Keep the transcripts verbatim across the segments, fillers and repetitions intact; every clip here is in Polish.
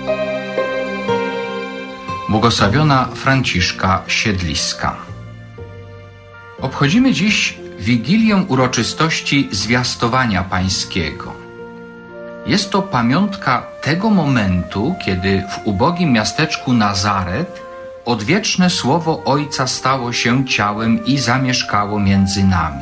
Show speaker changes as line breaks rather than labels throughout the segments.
Błogosławiona Franciszka Siedliska. Obchodzimy dziś Wigilię uroczystości Zwiastowania Pańskiego. Jest to pamiątka tego momentu, kiedy w ubogim miasteczku Nazaret odwieczne słowo Ojca stało się ciałem i zamieszkało między nami.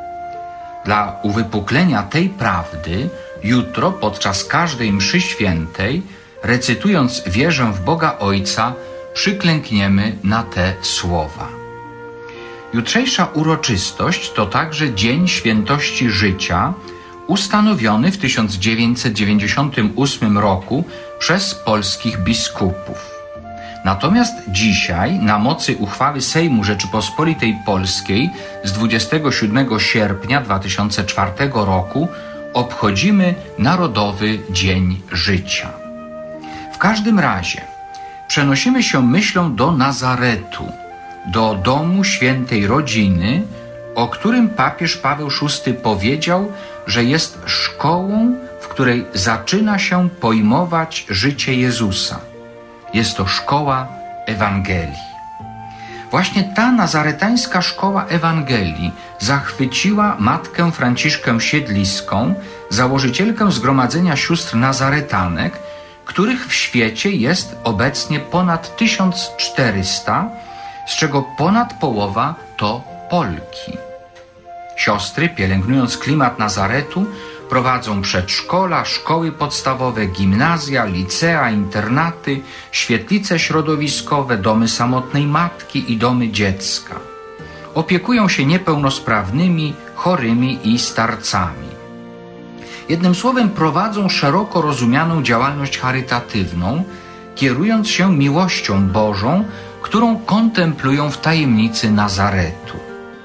Dla uwypuklenia tej prawdy jutro podczas każdej mszy świętej, recytując wierzę w Boga Ojca, przyklękniemy na te słowa. Jutrzejsza uroczystość to także Dzień Świętości Życia, ustanowiony w tysiąc dziewięćset dziewięćdziesiątym ósmym roku przez polskich biskupów. Natomiast dzisiaj, na mocy uchwały Sejmu Rzeczypospolitej Polskiej z dwudziestego siódmego sierpnia dwa tysiące czwartego roku, obchodzimy Narodowy Dzień Życia. W każdym razie przenosimy się myślą do Nazaretu, do domu świętej rodziny, o którym papież Paweł szósty powiedział, że jest szkołą, w której zaczyna się pojmować życie Jezusa. Jest to szkoła Ewangelii. Właśnie ta nazaretańska szkoła Ewangelii zachwyciła matkę Franciszkę Siedliską, założycielkę Zgromadzenia Sióstr Nazaretanek, których w świecie jest obecnie ponad tysiąc czterysta, z czego ponad połowa to Polki. Siostry, pielęgnując klimat Nazaretu, prowadzą przedszkola, szkoły podstawowe, gimnazja, licea, internaty, świetlice środowiskowe, domy samotnej matki i domy dziecka. Opiekują się niepełnosprawnymi, chorymi i starcami. Jednym słowem prowadzą szeroko rozumianą działalność charytatywną, kierując się miłością Bożą, którą kontemplują w tajemnicy Nazaretu.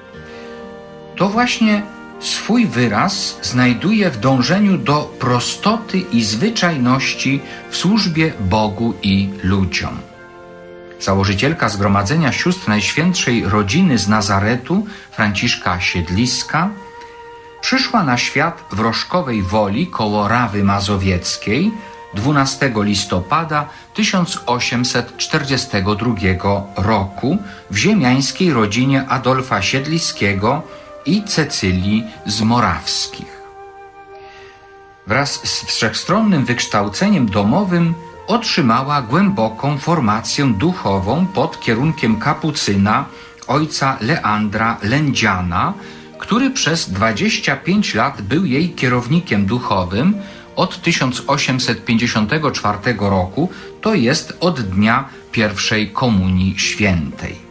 To właśnie swój wyraz znajduje w dążeniu do prostoty i zwyczajności w służbie Bogu i ludziom. Założycielka Zgromadzenia Sióstr Najświętszej Rodziny z Nazaretu, Franciszka Siedliska, przyszła na świat w Rożkowej Woli koło Rawy Mazowieckiej dwunastego listopada tysiąc osiemset czterdziestego drugiego roku w ziemiańskiej rodzinie Adolfa Siedliskiego i Cecylii z Morawskich. Wraz z wszechstronnym wykształceniem domowym otrzymała głęboką formację duchową pod kierunkiem kapucyna ojca Leandra Lędziana, który przez dwadzieścia pięć lat był jej kierownikiem duchowym od tysiąc osiemset pięćdziesiątego czwartego roku, to jest od dnia pierwszej Komunii Świętej.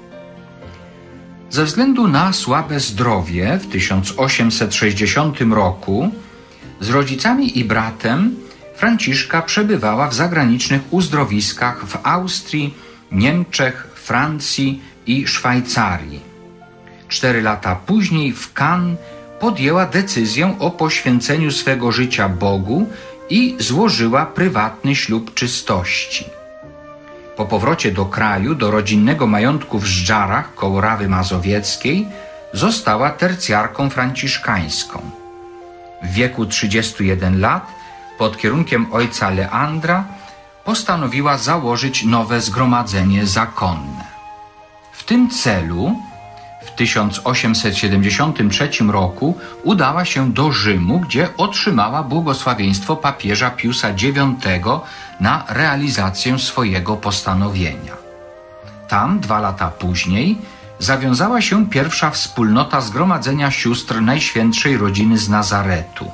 Ze względu na słabe zdrowie w tysiąc osiemset sześćdziesiątym roku z rodzicami i bratem Franciszka przebywała w zagranicznych uzdrowiskach w Austrii, Niemczech, Francji i Szwajcarii. Cztery lata później w Cannes podjęła decyzję o poświęceniu swego życia Bogu i złożyła prywatny ślub czystości. Po powrocie do kraju, do rodzinnego majątku w Żdżarach koło Rawy Mazowieckiej, została tercjarką franciszkańską. W wieku trzydziestu jeden lat, pod kierunkiem ojca Leandra, postanowiła założyć nowe zgromadzenie zakonne. W tym celu w tysiąc osiemset siedemdziesiątym trzecim roku udała się do Rzymu, gdzie otrzymała błogosławieństwo papieża Piusa dziewiątego na realizację swojego postanowienia. Tam dwa lata później zawiązała się pierwsza wspólnota Zgromadzenia Sióstr Najświętszej Rodziny z Nazaretu.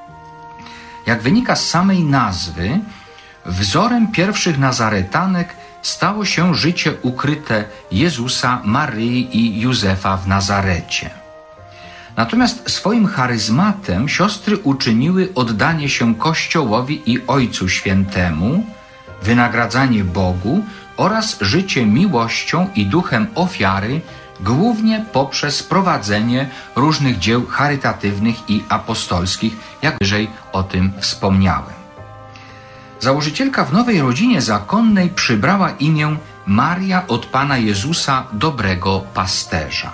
Jak wynika z samej nazwy, wzorem pierwszych nazaretanek stało się życie ukryte Jezusa, Maryi i Józefa w Nazarecie. Natomiast swoim charyzmatem siostry uczyniły oddanie się Kościołowi i Ojcu Świętemu, wynagradzanie Bogu oraz życie miłością i duchem ofiary, głównie poprzez prowadzenie różnych dzieł charytatywnych i apostolskich, jak wyżej o tym wspomniałem. Założycielka w nowej rodzinie zakonnej przybrała imię Maria od Pana Jezusa, dobrego pasterza.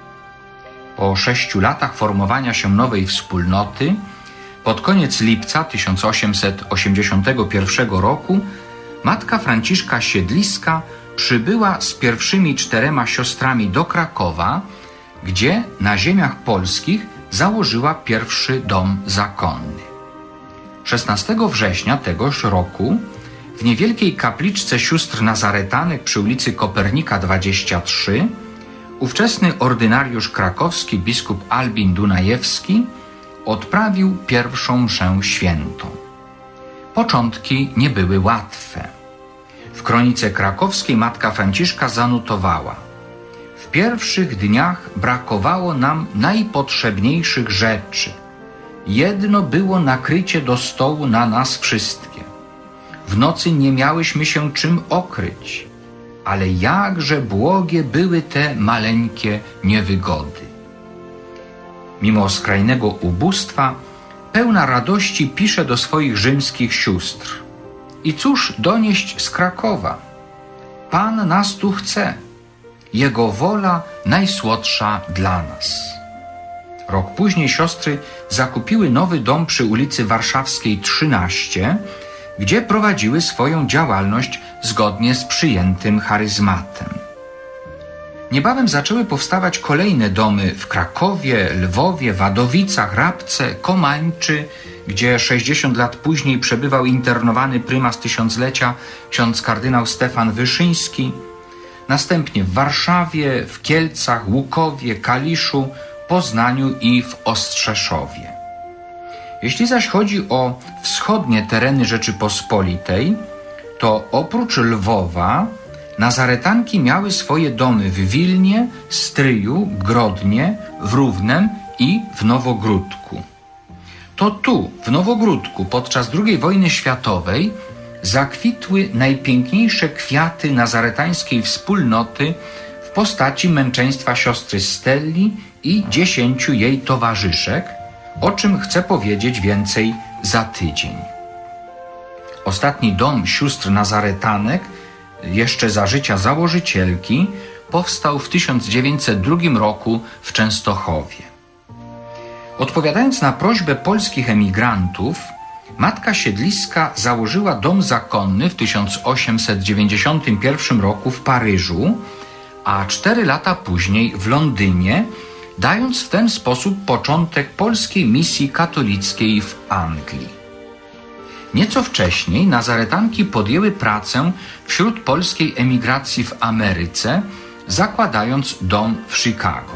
Po sześciu latach formowania się nowej wspólnoty, pod koniec lipca tysiąc osiemset osiemdziesiątego pierwszego roku, matka Franciszka Siedliska przybyła z pierwszymi czterema siostrami do Krakowa, gdzie na ziemiach polskich założyła pierwszy dom zakonny. szesnastego września tegoż roku w niewielkiej kapliczce sióstr nazaretanek przy ulicy Kopernika dwadzieścia trzy ówczesny ordynariusz krakowski biskup Albin Dunajewski odprawił pierwszą mszę świętą. Początki nie były łatwe. W kronice krakowskiej matka Franciszka zanotowała: w pierwszych dniach brakowało nam najpotrzebniejszych rzeczy. Jedno było nakrycie do stołu na nas wszystkie. W nocy nie miałyśmy się czym okryć, ale jakże błogie były te maleńkie niewygody. Mimo skrajnego ubóstwa, pełna radości pisze do swoich rzymskich sióstr: i cóż donieść z Krakowa? Pan nas tu chce, Jego wola najsłodsza dla nas. Rok później siostry zakupiły nowy dom przy ulicy Warszawskiej trzynaście, gdzie prowadziły swoją działalność zgodnie z przyjętym charyzmatem. Niebawem zaczęły powstawać kolejne domy w Krakowie, Lwowie, Wadowicach, Rabce, Komańczy, gdzie sześćdziesiąt lat później przebywał internowany prymas tysiąclecia ksiądz kardynał Stefan Wyszyński, następnie w Warszawie, w Kielcach, Łukowie, Kaliszu, Poznaniu i w Ostrzeszowie. Jeśli zaś chodzi o wschodnie tereny Rzeczypospolitej, to oprócz Lwowa nazaretanki miały swoje domy w Wilnie, Stryju, Grodnie, w Równem i w Nowogródku. To tu, w Nowogródku, podczas drugiej wojny światowej zakwitły najpiękniejsze kwiaty nazaretańskiej wspólnoty w postaci męczeństwa siostry Stelli i dziesięciu jej towarzyszek, o czym chcę powiedzieć więcej za tydzień. Ostatni dom sióstr nazaretanek, jeszcze za życia założycielki, powstał w tysiąc dziewięćset drugim roku w Częstochowie. Odpowiadając na prośbę polskich emigrantów, matka Siedliska założyła dom zakonny w tysiąc osiemset dziewięćdziesiątym pierwszym roku w Paryżu, a cztery lata później w Londynie, dając w ten sposób początek polskiej misji katolickiej w Anglii. Nieco wcześniej nazaretanki podjęły pracę wśród polskiej emigracji w Ameryce, zakładając dom w Chicago.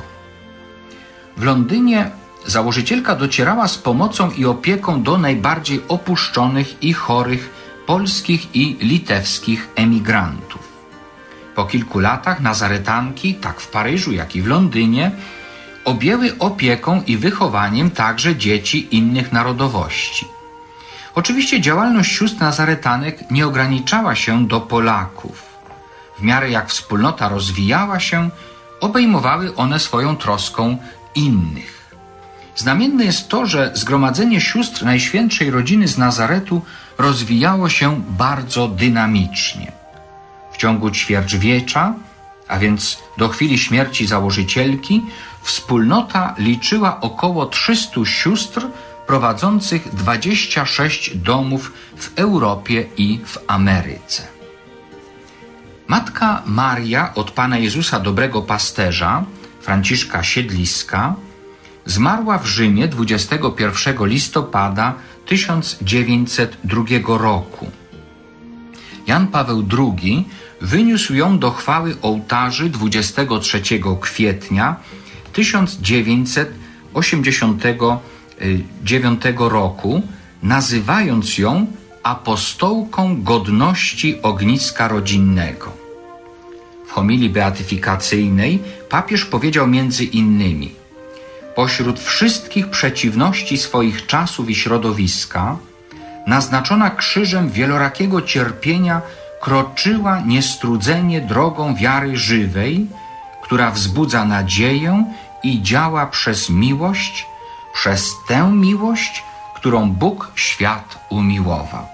W Londynie założycielka docierała z pomocą i opieką do najbardziej opuszczonych i chorych polskich i litewskich emigrantów. Po kilku latach nazaretanki, tak w Paryżu, jak i w Londynie, objęły opieką i wychowaniem także dzieci innych narodowości. Oczywiście działalność sióstr nazaretanek nie ograniczała się do Polaków. W miarę jak wspólnota rozwijała się, obejmowały one swoją troską innych. Znamienne jest to, że zgromadzenie sióstr Najświętszej Rodziny z Nazaretu rozwijało się bardzo dynamicznie. W ciągu ćwierćwiecza, a więc do chwili śmierci założycielki, wspólnota liczyła około trzystu sióstr prowadzących dwadzieścia sześć domów w Europie i w Ameryce. Matka Maria od Pana Jezusa Dobrego Pasterza, Franciszka Siedliska, zmarła w Rzymie dwudziestego pierwszego listopada tysiąc dziewięćset drugiego roku. Jan Paweł drugi wyniósł ją do chwały ołtarzy dwudziestego trzeciego kwietnia tysiąc dziewięćset osiemdziesiątego dziewiątego roku, nazywając ją apostołką godności ogniska rodzinnego. W homilii beatyfikacyjnej papież powiedział między innymi: pośród wszystkich przeciwności swoich czasów i środowiska, naznaczona krzyżem wielorakiego cierpienia, kroczyła niestrudzenie drogą wiary żywej, która wzbudza nadzieję i działa przez miłość, przez tę miłość, którą Bóg świat umiłował.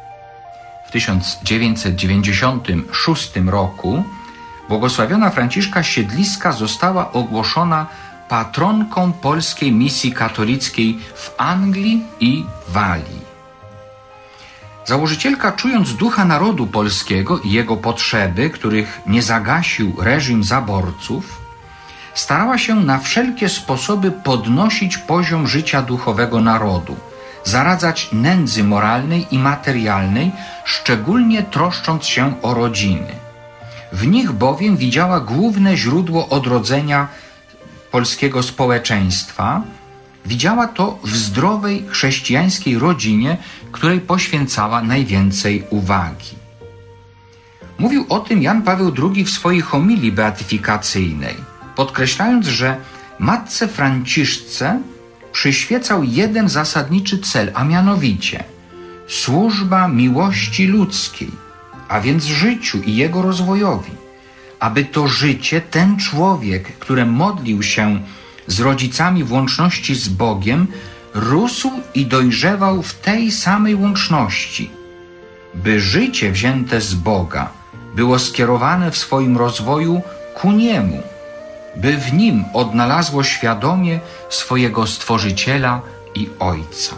W tysiąc dziewięćset dziewięćdziesiątym szóstym roku błogosławiona Franciszka Siedliska została ogłoszona patronką polskiej misji katolickiej w Anglii i Walii. Założycielka, czując ducha narodu polskiego i jego potrzeby, których nie zagasił reżim zaborców, starała się na wszelkie sposoby podnosić poziom życia duchowego narodu, zaradzać nędzy moralnej i materialnej, szczególnie troszcząc się o rodziny. W nich bowiem widziała główne źródło odrodzenia polskiego społeczeństwa. Widziała to w zdrowej chrześcijańskiej rodzinie, której poświęcała najwięcej uwagi. Mówił o tym Jan Paweł drugi w swojej homilii beatyfikacyjnej, podkreślając, że matce Franciszce przyświecał jeden zasadniczy cel, a mianowicie służba miłości ludzkiej, a więc życiu i jego rozwojowi, aby to życie, ten człowiek, który modlił się z rodzicami w łączności z Bogiem, rósł i dojrzewał w tej samej łączności, by życie wzięte z Boga było skierowane w swoim rozwoju ku Niemu, by w Nim odnalazło świadomie swojego Stworzyciela i Ojca.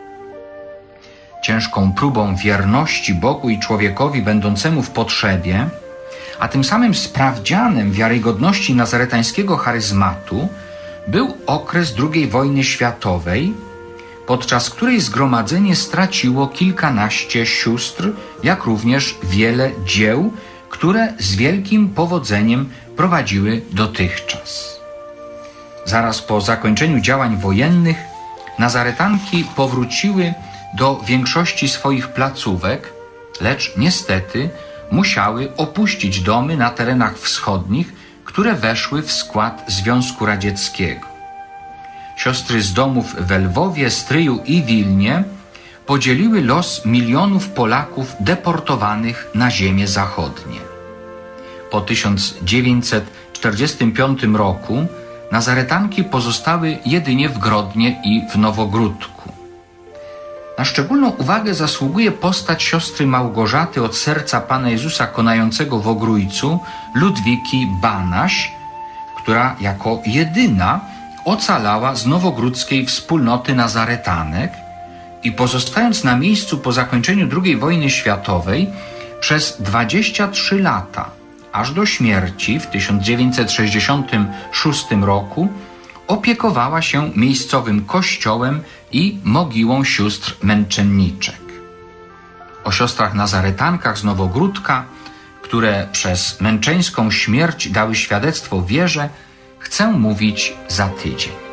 Ciężką próbą wierności Bogu i człowiekowi będącemu w potrzebie, a tym samym sprawdzianem wiarygodności nazaretańskiego charyzmatu był okres drugiej wojny światowej, podczas której zgromadzenie straciło kilkanaście sióstr, jak również wiele dzieł, które z wielkim powodzeniem prowadziły dotychczas. Zaraz po zakończeniu działań wojennych nazaretanki powróciły do większości swoich placówek, lecz niestety musiały opuścić domy na terenach wschodnich, które weszły w skład Związku Radzieckiego. Siostry z domów w Lwowie, Stryju i Wilnie podzieliły los milionów Polaków deportowanych na ziemię zachodnie. Po tysiąc dziewięćset czterdziestym piątym roku nazaretanki pozostały jedynie w Grodnie i w Nowogródku. Na szczególną uwagę zasługuje postać siostry Małgorzaty od serca Pana Jezusa konającego w Ogrójcu, Ludwiki Banaś, która jako jedyna ocalała z nowogródzkiej wspólnoty nazaretanek i pozostając na miejscu po zakończeniu drugiej wojny światowej przez dwadzieścia trzy lata, aż do śmierci w tysiąc dziewięćset sześćdziesiątym szóstym roku, opiekowała się miejscowym kościołem i mogiłą sióstr męczenniczek. O siostrach nazaretankach z Nowogródka, które przez męczeńską śmierć dały świadectwo wierze, chcę mówić za tydzień.